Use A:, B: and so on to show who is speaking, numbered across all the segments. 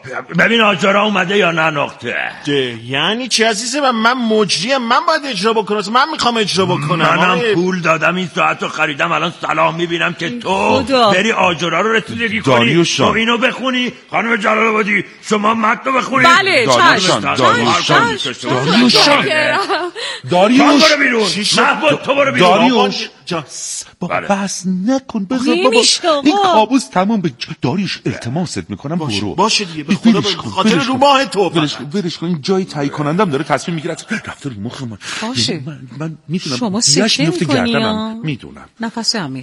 A: ببین آجارا اومده یا نه نقطه.
B: یعنی چی عزیزه من مجریم، من باید اجرا بکنم، من میخوام اجرا بکنم.
A: منم پول دادم این ساعت رو خریدم، الان صلاح میبینم که تو بری آجارا رو رسیدگی کنی، تو اینو بخونی. خانم جلال آبادی شما متن رو بخونی.
C: بله
A: داریوش برو بیرون. محمود تو برو بیرون.
D: داریوش بابا بس نکن، بذار بابا این کابوس تموم به داریوش التماست میکنم برو.
B: باشه دیگه به خدا به خاطر رو ماه تو
D: ولش کن. این جای تایید کنندم داره تصمیم میگیره رفته رو مخ من.
C: باشه
D: من میتونم
C: شما سکته میکنی یا
D: میدونم.
C: نفس عمیق.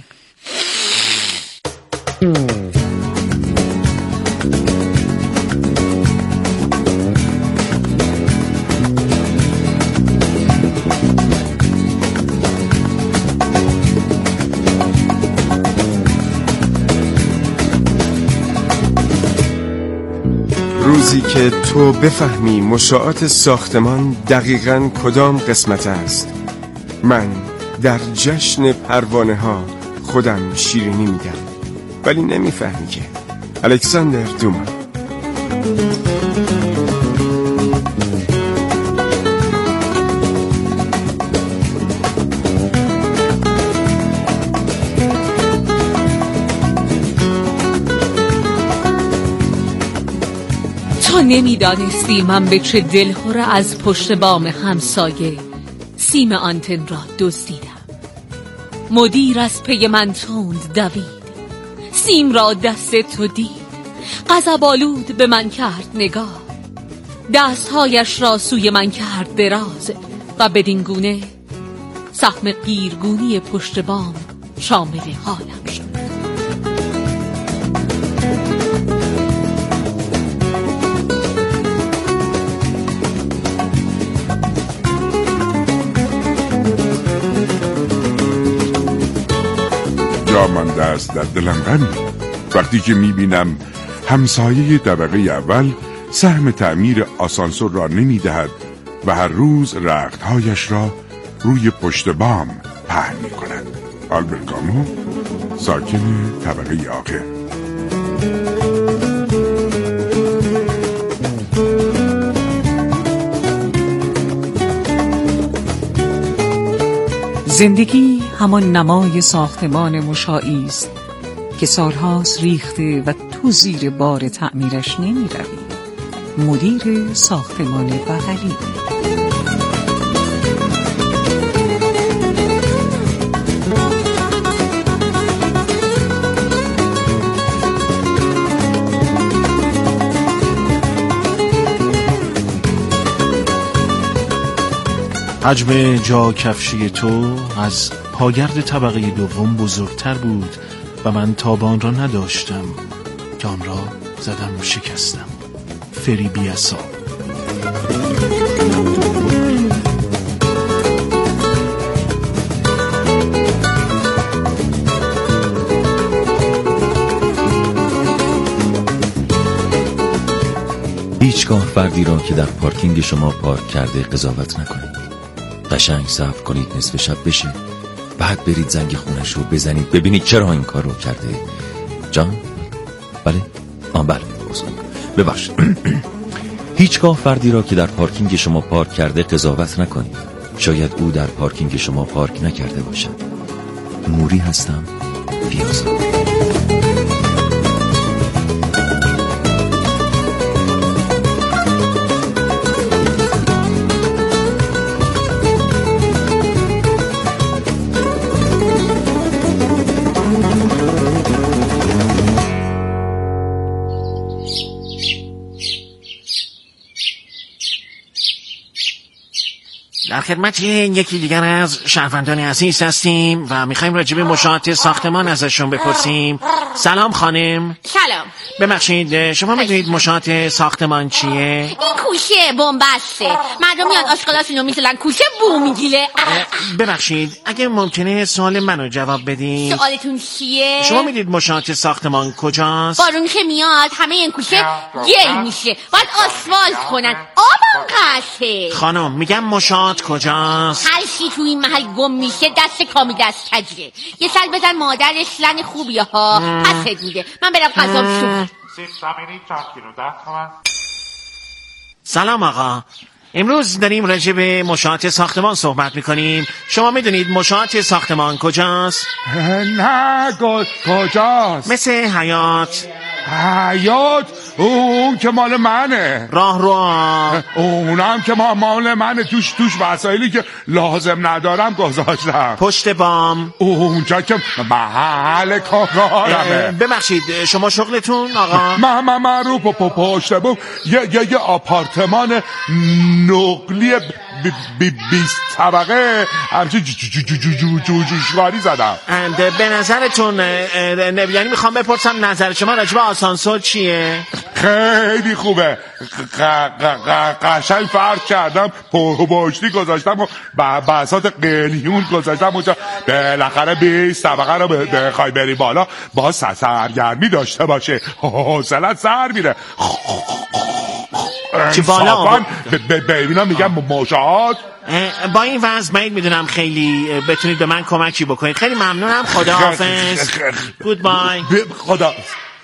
E: روزی که تو بفهمی مشاعات ساختمان دقیقاً کدام قسمت است. من در جشن پروانه ها خودم شیرینی میدم ولی نمیفهمی که. الکساندر دوما.
F: تو نمیدانستی من به چه دلخوره از پشت بام همسایه سیم آنتن را دزدیدم. مدیر از پی من تند دوید، سیم را دست تو دید، غضب‌آلود به من کرد نگاه، دستهایش را سوی من کرد دراز و بدین گونه سهم قیرگونی پشت بام شامل حالم شد.
D: جا مانده است در دلم غمی وقتی که میبینم همسایه طبقه اول سهم تعمیر آسانسور را نمیدهد و هر روز رختهایش را روی پشت بام پهن میکند. آلبرت کامو، ساکن طبقه آخر.
C: زندگی همان نمای ساختمان مشاعی است که سالهاست ریخته و تو زیر بار تعمیرش نمی روی. مدیر ساختمان بغلی.
B: حجم جا کفشی تو از پاگرد طبقه دوم بزرگتر بود و من تابان را نداشتم که آن را زدم و شکستم. فری بیاسا.
G: هیچگاه فردی را که در پارکینگ شما پارک کرده قضاوت نکنید. قشنگ صبر کنید نصف شب بشه، بعد برید زنگ خونش رو بزنید ببینید چرا این کار رو کرده. جان؟ بله؟ بله ببخشید. هیچگاه فردی را که در پارکینگ شما پارک کرده قضاوت نکنید. شاید او در پارکینگ شما پارک نکرده باشد. موری هستم، پیازا.
B: در خدمت یکی دیگر از شهروندان عزیز هستیم و میخوایم راجع به مشاهده ساختمان ازشون بپرسیم. سلام خانم.
H: سلام.
B: ببخشید شما میدونید مشاهده ساختمان چیه؟
H: این کوشه بنبسته، مردم میان آشغالاشونو میذارن کوشه بو میگیره.
B: ببخشید اگه ممکنه سوال منو جواب بدین.
H: سوالتون چیه؟
B: شما میدید مشاهده ساختمان کجاست؟
H: بارون که میاد همه این کوشه گل میشه، باید آسفالت کنن، آبم قطعه.
B: خانم میگم مشاهد کجاست؟
H: هر چی تو این محل گم میشه دست کامی دست کجه. یه سل بزن مادرش لن خوبیه ها، پس دوده. من برم قضام شد.
I: سیب زمینی چند کیلو 10 تومن.
B: سلام آقا، امروز داریم راجع به مشاهات ساختمان صحبت میکنیم. شما میدونید مشاهات ساختمان کجاست؟
D: نه کجاست؟
B: مثل حیات.
D: حیات؟ اون که مال منه.
B: راه رو
D: اونم که مال منه. توش وسایلی که لازم ندارم گذاشتم.
B: پشت بام
D: اونجا که محل کارمه.
B: ببخشید شما شغلتون آقا؟
D: من رو پشت بام یه آپارتمان نقلی 20 طبقه همچه جوشکاری زدم.
B: به نظرتون یعنی میخوام بپرسم نظر شما راجع به آسانسور چیه؟
D: خیلی خوبه. قشنگ فرق کردم، پشتی گذاشتم و بساط قلیون گذاشتم اونجا. بالاخره 20 طبقه رو بخوای بری بالا با سرگرمی داشته باشه، حوصله‌ات سر میره.
B: چی بالا
D: ببینم میگم مشاهات.
B: با این وضع من میدونم خیلی بتونید به من کمکی بکنید. خیلی ممنونم. خداحافظ. گودبای.
D: خدا.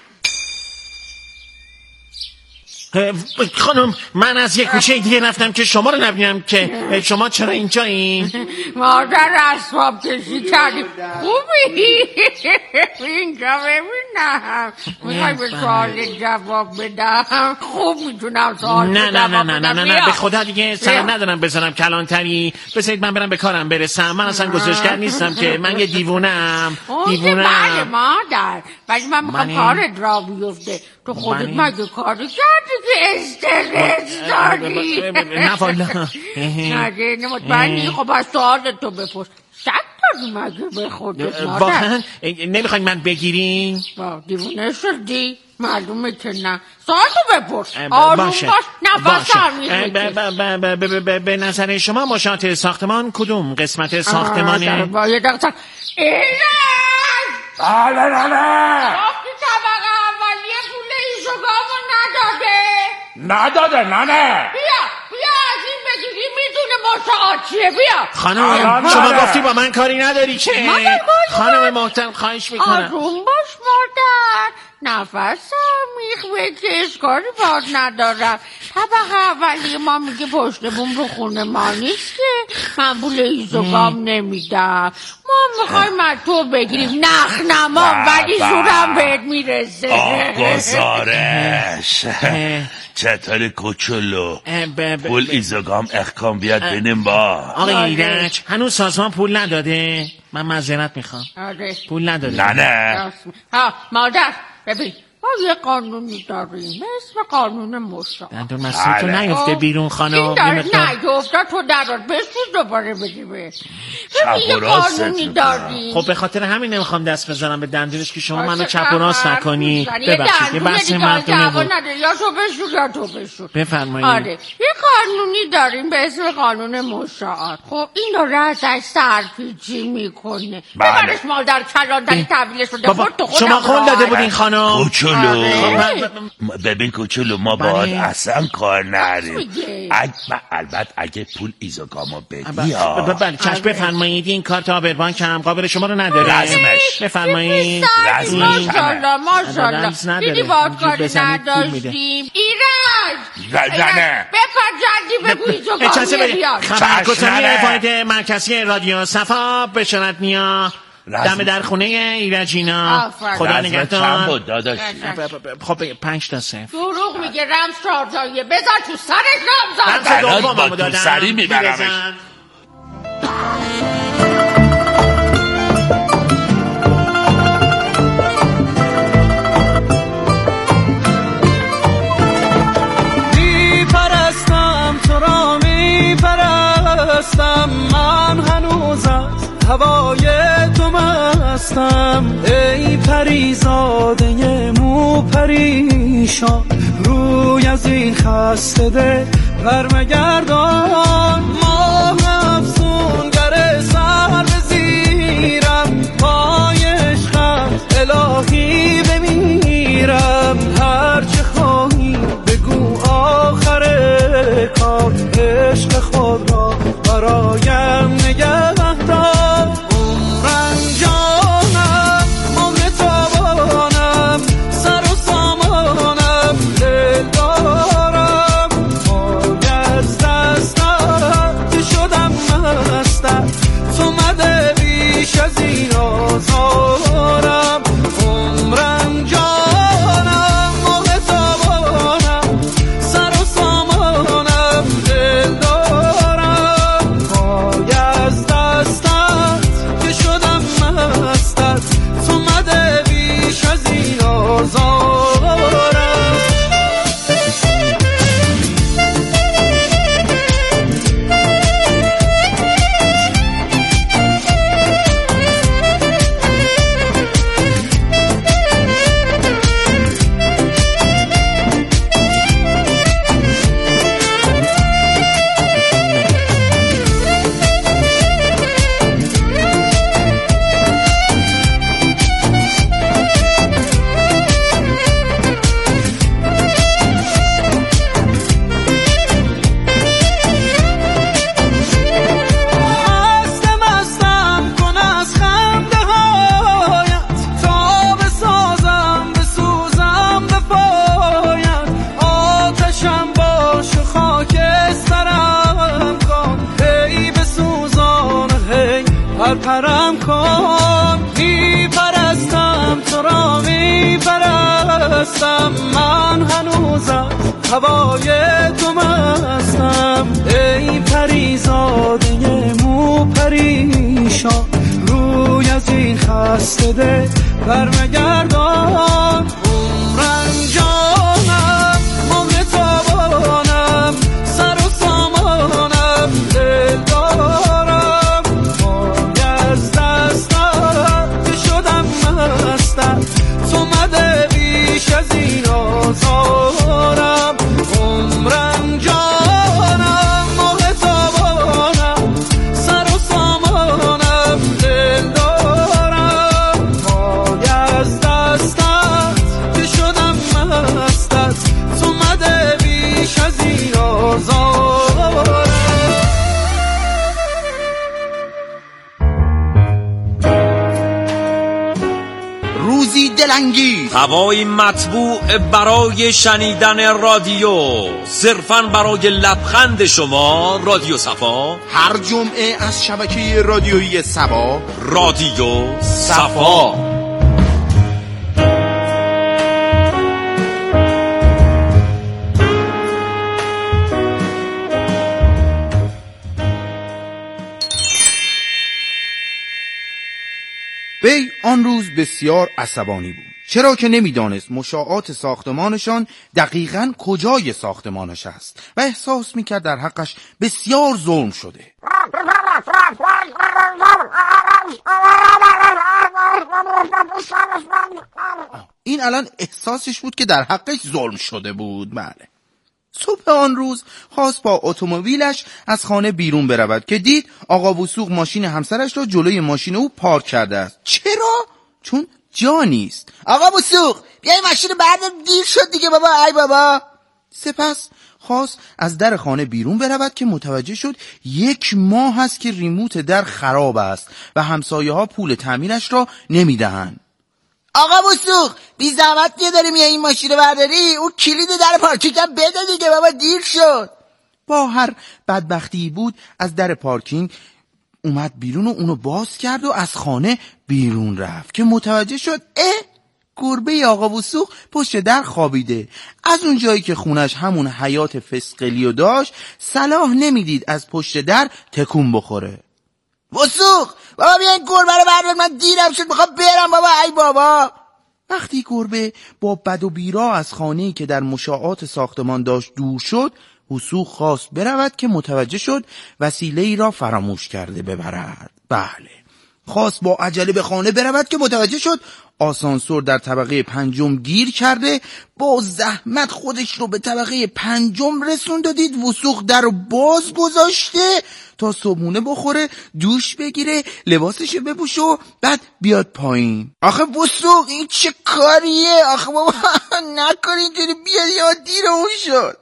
B: خانم من از یک کوچه دیگه رفتم که شما رو نبینم که شما چرا اینجایین؟
H: مادر اسباب کشی کردیم. خوبی؟ اینجا ببینم میخوای به سوال جواب بدم؟ خوب میتونم سوال
B: نه به خدا دیگه سر ندارم بزنم کلانتری. بذارید من برم به کارم برسم. من اصلا گزارشگر نیستم که من یه دیوونم.
H: بله مادر، ولی من میخوام کارت را بیفته. تو خودت مگه کاری کردی که استرس داری؟
B: نه والا
H: نه مطمئنی؟ خب از سوالت تو بپرس. شک داری مگه به خودت مادر؟
B: واقعا نمیخواین من بگیرین؟
H: دیوونه شدی؟ معلومه که نه. سوالتو بپرس. آروم باش. نفس
B: عمیق. به نظر شما مشاهات ساختمان کدوم قسمت ساختمانه؟
H: یه دقیقه.
D: نه
H: طبقه اولیه پول ایزوگامو نداده. بیا از این بگیری میدونه مشاهات چیه. بیا
B: خانم شما گفتی با من کاری نداری که؟ خانم محترم خواهش میکنم
H: آروم باش مادر. نفس عمیق بکش. کاری باید ندارم. طبقه اولیه ما میگه پشت بوم رو خونه ما نیست که من پول ایزوگام نمیدم. ما میخوایم از تو بگیریم نخنما، ولی زورم بهت میرسه.
A: گزارش چطور کوچولو؟ پول ایزوگام احکام بیاد بینیم با
B: آقای ایرج هنوز سازمان پول نداده. من معذرت میخوام. پول نداده.
A: نه
H: مادر ببین ما یه قانونی داریم اسم قانون مشاهات.
B: دندون مسئول تو نیفته بیرون خانم.
H: این داره نیفته تو درات بسوز دوباره بدی به. ببین یه قانونی داریم.
B: خب به خاطر همین نمیخوام دست بزنم به دندونش که شما منو چپ و راست نکنی. ببخشید یه بحث مردونه بود.
H: یا تو بشور.
B: بفرمایید.
H: آره یه قانونی داریم به اسم قانون مشاهات. خب این داره ازش سرپیچی میکنه. ببرش مادر کلانتری تحویلش بده.
B: شما قول داده بودین خانم.
A: کوچولو ببین کوچولو ما باید اصلا کار نریم. البته اگه پول ایزوگامو بدی
B: بله چشم بفرمایید. این کارت آبربانک هم قابل شما رو نداره.
A: رسمش
B: بفرمایید.
H: ماشالله دیدی باید کاری نداشتیم. ایرج بپر جدی بگو ایزوگام بیاد.
B: خبرگزاری فایت مرکزی رادیو صفا به شنت نیا دم در خونه ایرجینا. خدا نگهدار.
A: چند بود داداش؟
B: خب 5 تا 0.
H: دروغ میگه رمز 4 تاییه. بذار تو سرت
B: رمز
A: با تو سری میبرمش.
J: میپرستم تو را میپرستم من هنوز از هوای تو مستم. ای پریزاده مو پریشان روی از این خسته دل برمگردان. ماه افسونگر سر بزیرم پای عشقم الهی بمیرم. هرچه خواهی بگو آخر کار عشق خود را برایم نگهدار. جانم مغر تابانم سر و سامان پرم کن، میپرستم تو را میپرستم، من هنوز از هوای تو مستم. ای پریزاده مو پریشان، روی از این خسته دل برمگردان. عمرم جانم مهر تابانم، سر و سامانم دل دارم، پای از دستم که شدم مستم، تو مده بیش از این آزارم. عمرم جانم مهر تابانم، سر و سامانم دل دارم، پای از دستم که شدم مستم، تو مده بیش از این آزارم.
K: روزی دلانگیز،
L: هوایی مطبوع برای شنیدن رادیو، صرفاً برای لبخند شما. رادیو صفا
K: هر جمعه از شبکه رادیویی صفا.
L: رادیو صفا.
K: وی آن روز بسیار عصبانی بود، چرا که نمیدانست مشاعات ساختمانشان دقیقاً کجای ساختمانش است و احساس میکرد در حقش بسیار ظلم شده. این الان احساسش بود که در حقش ظلم شده بود. بله. صبح آن روز خواست با اتومبیلش از خانه بیرون برود که دید آقا وثوق ماشین همسرش را جلوی ماشین او پارک کرده است. چرا؟ چون جا نیست. آقا وثوق بیای ماشین بعد، دیر شد دیگه بابا. ای بابا. سپس خواست از در خانه بیرون برود که متوجه شد 1 ماه است که ریموت در خراب است و همسایه ها پول تعمیرش را نمیدهند. آقا وثوق بی زحمت دیگه داری میای این ماشین برداری، اون کلید در پارکینگ هم بده دیگه بابا، دیر شد. با هر بدبختی بود از در پارکینگ اومد بیرون و اونو باز کرد و از خانه بیرون رفت که متوجه شد گربه آقا وثوق پشت در خوابیده. از اون جایی که خونش همون حیات فسقلیو داشت صلاح نمیدید از پشت در تکون بخوره. وثوق بابا بیا این گربه رو بردار، من دیرم شد میخوام برم بابا. ای بابا. وقتی گربه با بد و بیرا از خانه‌ای که در مشاعات ساختمان داشت دور شد، وثوق خواست برود که متوجه شد وسیله‌ای را فراموش کرده ببرد. بله. خواست با عجله به خانه برود که متوجه شد آسانسور در طبقه 5 گیر کرده. با زحمت خودش رو به طبقه 5 رسوند و دید وثوق در رو باز گذاشته تا صبحونه بخوره، دوش بگیره، لباسش بپوشه و بعد بیاد پایین. آخه وثوق این چه کاریه؟ آخه بابا نکن اینجوری، بیاد یا دیرمون شد.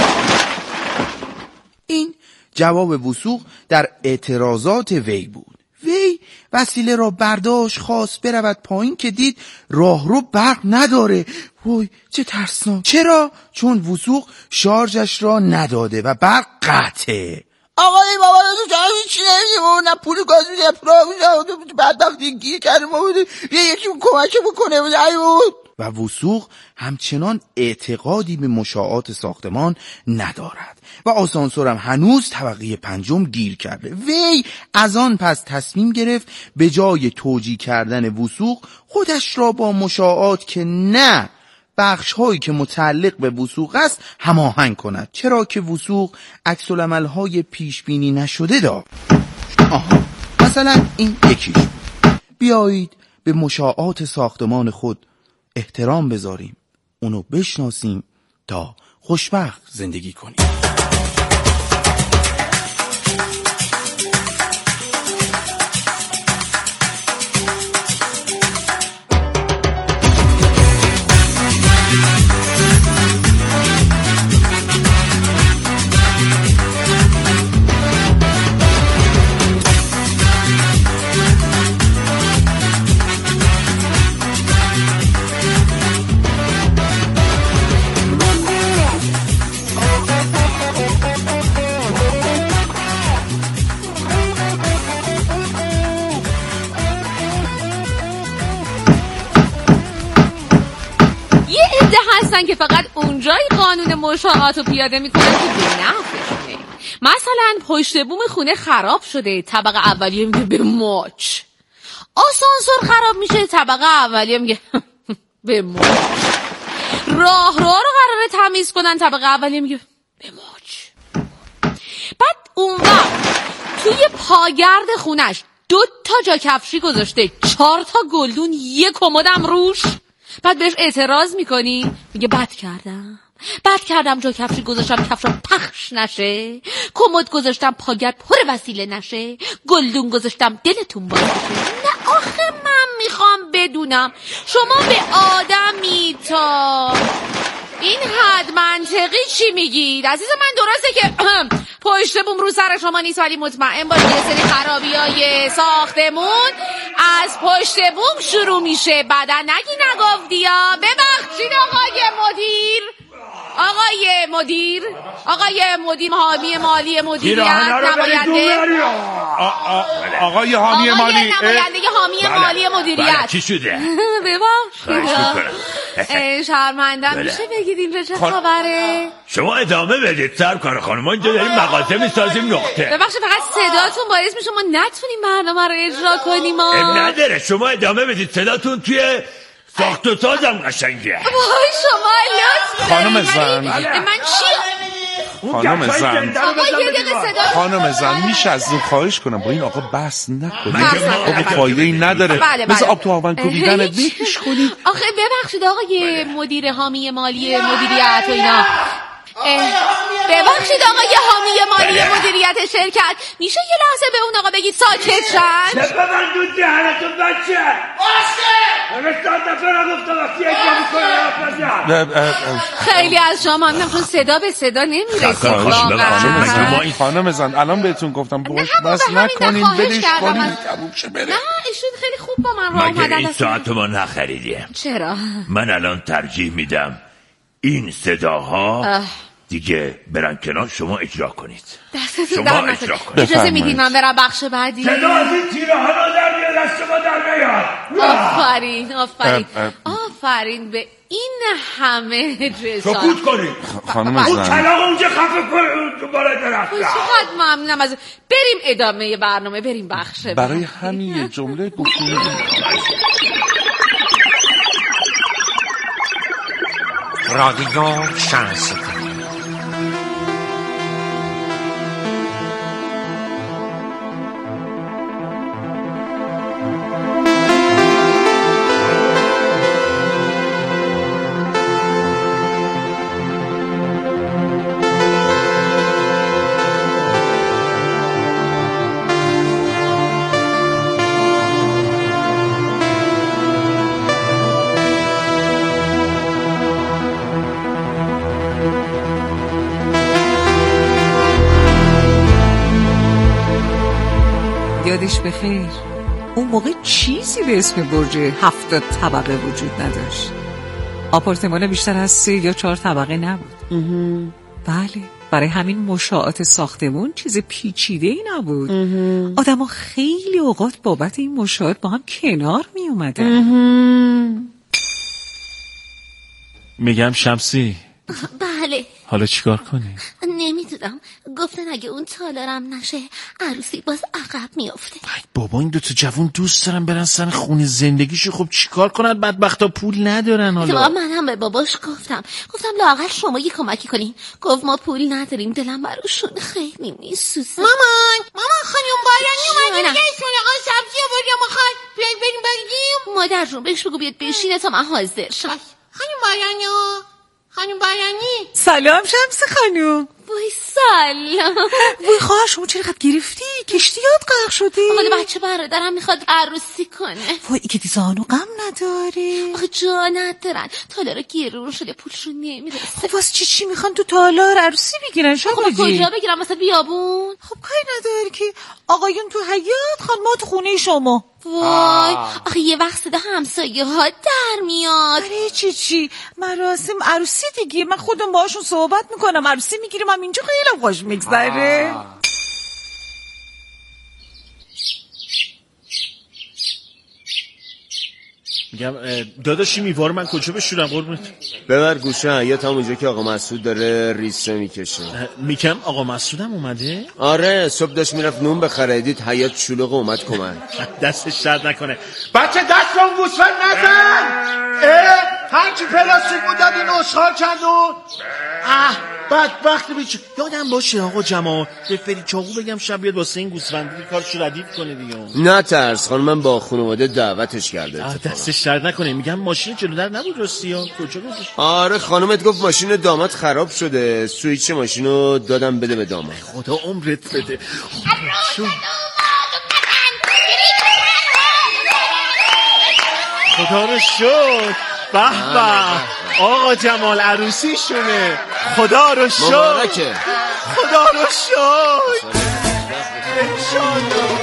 K: این جواب وثوق در اعتراضات وی بود. وی وسیله را برداشت خواست برود پایین که دید راهرو برق نداره. وای چه ترسناک. چرا؟ چون وثوق شارژش را نداده و برق قطعه. آقا ای بابا تو هیچ نمیدیم، نه پول گاز میده، پول بدبختی گیر کردیم، یکی کمک بکنه. و وثوق همچنان اعتقادی به مشاعات ساختمان ندارد و آسانسورم هنوز طبقه 5 گیر کرده. وی از آن پس تصمیم گرفت به جای توجیه کردن وثوق خودش را با مشاعات که نه بخش هایی که متعلق به وثوق است هماهنگ کند، چرا که وثوق عکس العمل های پیش بینی نشده دارد. مثلا این یکیش. بیایید به مشاعات ساختمان خود احترام بذاریم، اونو بشناسیم تا خوشبخت زندگی کنیم.
F: میگفتن که فقط اونجای قانون مشاهات رو پیاده میکنن که به نفعشونه. مثلا پشت بوم خونه خراب شده، طبقه اولیه میگه به ماچ. آسانسور خراب میشه، طبقه اولیه میگه به ماچ. راه رو قراره تمیز کنن، طبقه اولیه میگه به ماچ. بعد اون وقت توی پاگرد خونش 2 جا کفشی گذاشته، 4 گلدون، 1 کمدم روش. بعد بهش اعتراض میکنی، میگه بد کردم جا کفشی گذاشتم کفشم پخش نشه، کمد گذاشتم پاگرد پر وسیله نشه، گلدون گذاشتم دلتون باز بشه. نه آخه من میخوام بدونم شما به آدمی تا این حد منطقی چی میگید؟ عزیز من درسته که پشت بوم رو سر شما نیست، ولی مطمئن باشید یه سری خرابی‌های ساختمون از پشت بوم شروع میشه. بعدا نگی نگفتی ها. ببخشید آقای مدیر حامی مالی مدیریت، نماینده
D: آقای حامی مالی،
F: نماینده حامی مالی مدیریت.
A: چی شده؟
F: ببخشید شرمندم، میشه بگید اینجا چه خبره؟
A: شما ادامه بدید سرکار خانم، ما اینجا داریم مغازه میسازیم. نقطه.
F: ببخشید فقط صداتون باعث میشه ما نتونیم برنامه رو اجرا کنیم.
A: نداره، شما ادامه بدید، صداتون توی ساخت و سازم قشنگه.
F: وای شما لطف
D: خانم زن،
F: من چی؟
D: خانم زن میشه از این خواهش کنم با این آقا بحث نکنید، آقا فایده‌ای نداره. مثل آب تو هاون کوبیدن بهش کنید.
F: آخه ببخشید آقای مدیر حامی مالی مدیریت و اینا، ببخشید آقای حامی مالی مدیریت شرکت، میشه یه لحظه به اون آقا بگید ساکت شن؟
A: چه ببن دود دهنتون بچه
F: خیلی از شما ممنونم، چون صدا به صدا نمیرسید واقعا.
D: خانم زن الان بهتون گفتم بس نکنین، بدش کنین تموم شه بره.
F: نه ایشون خیلی خوب با من راه اومدن.
A: مگه این ساعت ما نخریدیم؟
F: چرا؟
A: من الان ترجیح میدم این صداها دیگه برن کنار، شما اجرا کنید. شما اجرا کنید.
F: اجازه میدید من برم بخش بعدی؟
A: صدا از این تیره ها در میاد، از شما در میاد.
F: آفرین به این همه جسارت.
A: سکوت کنید
D: خانم زن.
A: اون کلاغ اونجا خفه کنید بالا درخت.
F: چقدر ممنونم از بریم ادامه برنامه، بریم بخش
D: برای همین یه جمله گفتیم.
L: رادیو شانس.
C: یادش بخیر اون موقع چیزی به اسم برج 7 طبقه وجود نداشت. آپارتمان بیشتر از 3 یا 4 طبقه نبود. بله، برای همین مشاعات ساختمون چیز پیچیده‌ای نبود. آدما خیلی اوقات بابت این مشاعات با هم کنار می اومدن.
B: میگم شمسی،
H: بله
B: حالا چیکار کنی؟
H: نمیدونم، گفتن اگه اون تالارم نشه عروسی باز عقب میافته.
B: ای بابا این 2 جوون دوست دارن برن سر خونه زندگیشو، خب چیکار کنن؟ بدبختا پول ندارن. حالا
H: من هم به باباش گفتم لااقل شما یه کمکی کنین. گفت ما پول نداریم، دلم براشون خیلی میسوزه. مامان خانم بارانی اومده میگه اسم آقا سبزی آورد یا میخواد بریم بگیم. مادر جون بهش بگو بیاد بشینه تا من حاضر شم. خانم بارانی
C: سلام شمس خانم.
H: وای سلام.
C: وای خواهر شما چرا قد گرفتی؟ کشتی یاد غرق شدی؟
H: مال بچه برادرم میخواد عروسی کنه.
C: وای که دیزانو غم نداره.
H: آخه جا ندارن، تالار گرون شده پولشون نمیرسه.
C: خب واسه چی میخوان تو تالار عروسی بگیرن؟
H: خب کجا بگیرم؟ واسه بیابون؟
C: خب کاری نداره که آقایون تو حیاط، خانم‌ها تو خونه شما.
H: وای آخه یه وقت صدا همسایه ها در میاد.
C: آره چی مراسم عروسی دیگه، من خودم باهاشون صحبت میکنم، عروسی میگیرم، هم اینجا خیلی خوش میگذره.
B: میگم داداشی میوار من کجا بشورم قربونت؟
E: ببر گوشه حیاط همونجا که آقا مسعود داره ریسه میکشه.
B: میگم آقا مسعودم اومده؟
E: آره صبح داشت میرفت نون بخره، دید حیاط شلوغ اومد کمک.
B: دستش درد نکنه.
M: بچه دست اون گوسفند نزن. هرچی پلاستیک بود داد این اشغال کردون. بدبخت بیچه.
B: یادم باشه آقا جمال به فری چاقو بگم شب بیاد واسه این گوسفندی کارشو ردیف کنه دیگه.
E: نه ترس خانم، من با خانواده دعوتش کرده.
B: دستش درد نکنه. میگم ماشین جلو در نبود راستی ها؟ کجا گذاشت؟
E: آره خانومت گفت ماشین داماد خراب شده، سویچ ماشینو دادم بده به داماد.
B: خدا عمرت بده. خدا رو شکر. به به آقا جمال عروسیشونه. خدا رو شکر.
E: مبارکه.
B: خدا رو شکر. انشالله.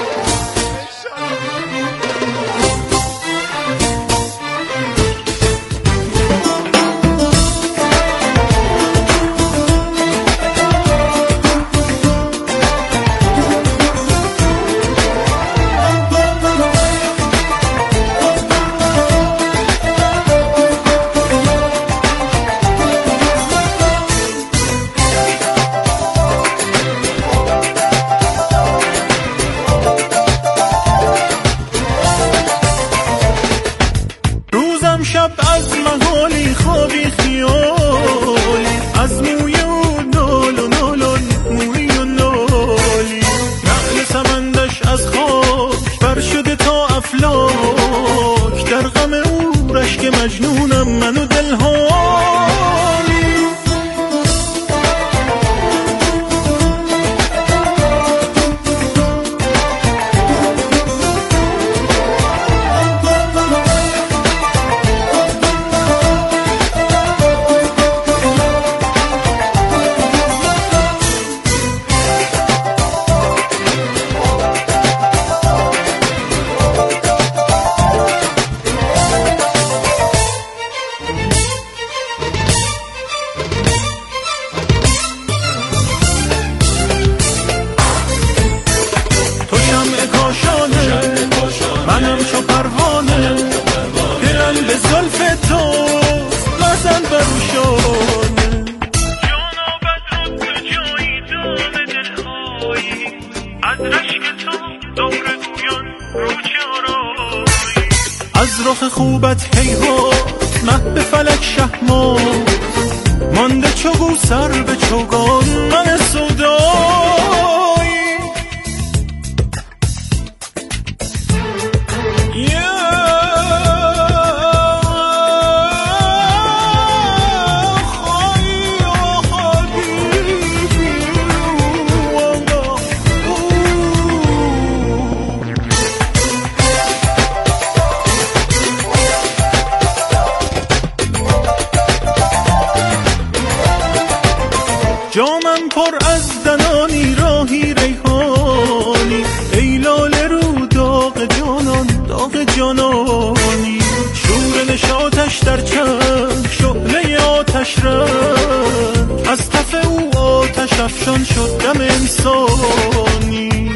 J: شب از محالی خوابی خیالی، از موی و نال و نالان موی و نالی، نقل سمندش از خاک بر شده تا افلاک، در غم او رشک مجنونم من و دلحالی. منم چو پروانه دلم به زلف تو مزن بروشانه، جانا بدرد به جایی دام دلهایی، از رشک تو دور گویان رو چارایی، از رخ خوبت هیهات مه به فلک شهمات، مانده چو سر به چوگان من سودایی. جامم پر از دنانی راهی ریحانی، ای لاله رو داغ جانان داغ جانانی، شور نشاطش در چشم شعله آتش رنگ، از تف او آتش افشان شد دم انسانی.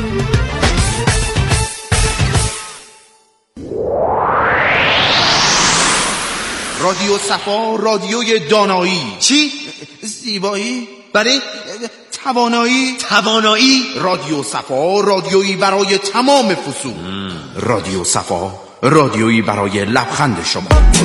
K: رادیو صفا، رادیوی دانایی.
M: چی؟
K: زیبایی؟ برای توانایی؟ رادیو صفا، رادیویی برای تمام فصول. رادیو صفا، رادیویی برای لبخند شما.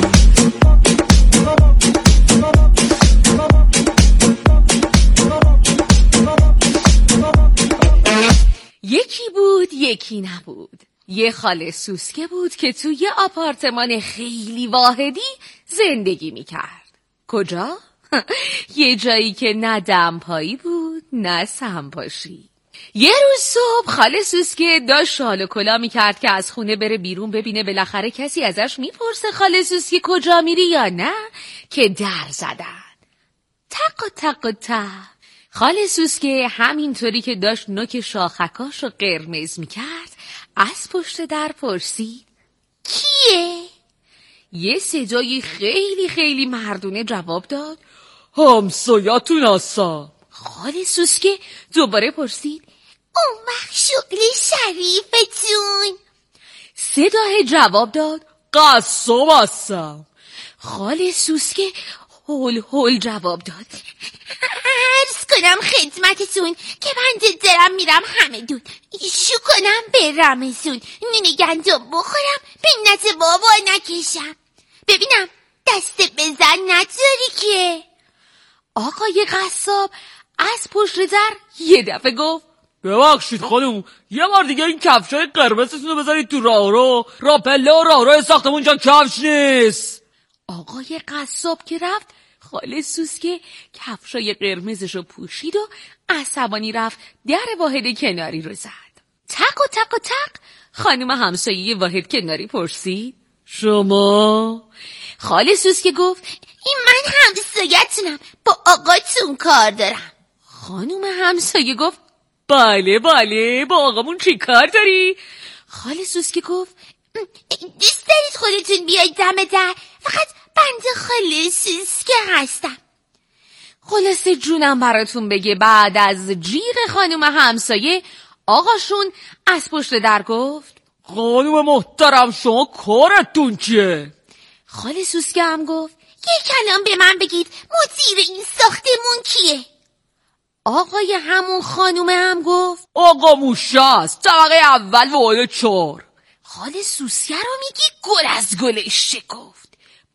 F: یکی بود یکی نبود. یه خاله سوسکه بود که توی یه آپارتمان خیلی واحدی زندگی میکرد. کجا؟ یه جایی که نه دمپایی بود نه سمپاشی. یه روز صبح خاله سوسکه داشت شال و کلا میکرد که از خونه بره بیرون ببینه بالاخره کسی ازش میپرسه خاله سوسکه کجا میری یا نه، که در زدن. تق و تق و تق. خاله سوسکه همینطوری که داشت نوک شاخکاش رو قرمز میکرد از پشت در پرسید کیه؟ یه صدای خیلی خیلی مردونه جواب داد همسایه‌تون هستم. خاله سوسکه دوباره پرسید اون وقت شغل شریفتون؟ صدای جواب داد قصاب هستم. خاله سوسکه هول هول جواب داد:
H: عرض کنم خدمتتون که من دارم میرم همه دون شو کنم به رمزون، نون گندم بخورم پینت بابا نکشم. ببینم دست بزن نداری که.
F: آقای قصاب از پشت در یه دفعه گفت: ببخشید خانم، یه بار دیگه این کفشای قرمزتون رو بذارید تو راهرو، پله و راهرو ساختمون جا کفش نیست. آقای قصاب که رفت، خاله سوسکه کفشای قرمزش رو پوشید و عصبانی رفت در واحد کناری رو زد. تق و تق و تق خانم همسایه واحد کناری پرسید: شما؟ خاله سوسکه گفت:
H: این من همسایه‌تونم، با آقاتون کار دارم.
F: خانم همسایه گفت: بله بله، با آقامون چی کار داری؟ خاله سوسکه گفت:
H: دوست دارید خودتون بیاید دم در؟ فقط بنده خاله سوسکه هستم.
F: خلاصه جونم براتون بگه بعد از جیغ خانم همسایه، آقاشون از پشت در گفت: خانم محترم شما کارتون چیه؟ خاله سوسکه هم گفت:
H: یک کلام به من بگید مدیر این ساختمون کیه؟
F: آقای همون خانومه هم گفت: آقا موشه است، طبقه اول واحد 4. خاله سوسکه رو میگی گل از گلش شکفت.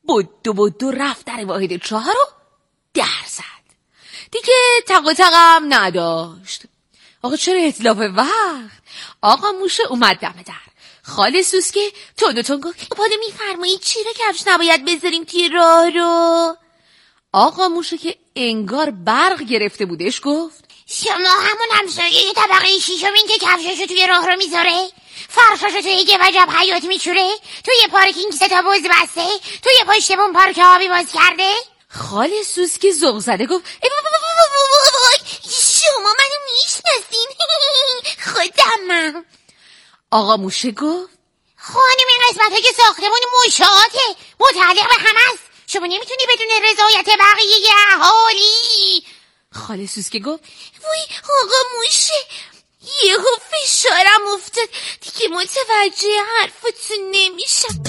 F: بدو رفت در واحد 4 رو در زد. دیگه تق و تقم نداشت. آقا چرا اتلاف وقت؟ آقا موشه اومد دم در. خاله سوسکه تون گفت:
H: پاده میفرمایید چرا کفش نباید بذاریم توی راه رو؟
F: آقا موشه که انگار برق گرفته بودش گفت:
H: شما همون همسایه طبقه 6 که کفششو توی راه رو میذاره، فرشاشو توی یه وجب حیات میچوره، توی پارکینگ 3 تا بز بسته، توی پشت بوم پارک آبی باز کرده؟
F: خاله سوسکه ذوق زده گفت:
H: شما منو میشناسین؟ خودمم.
F: آقا موشه گفت:
H: خانم این قسمت ها که ساختمون مشاهاته، متعلق به هم است، شما نمیتونی بدون رضایت بقیه اهالی.
F: خاله سوسکه گفت:
H: وای آقا موشه، یهو فشارم افتاد، دیگه متوجه حرفتون نمیشم.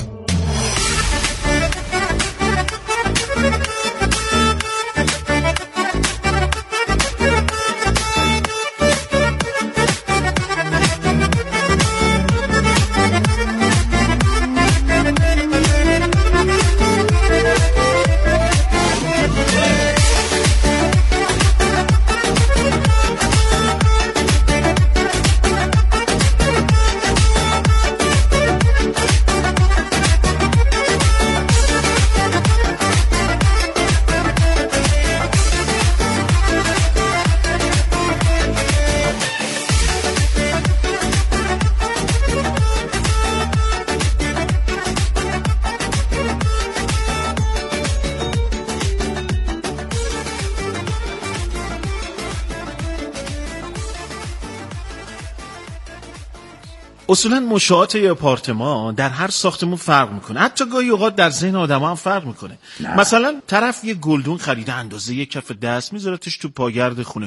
B: اصولا مشاهات آپارتمان در هر ساختمون فرق میکنه، حتی گاهی اوقات در ذهن آدم هم فرق میکنه. مثلا طرف یه گلدون خریده اندازه یه کف دست میذارتش تو پاگرد خونه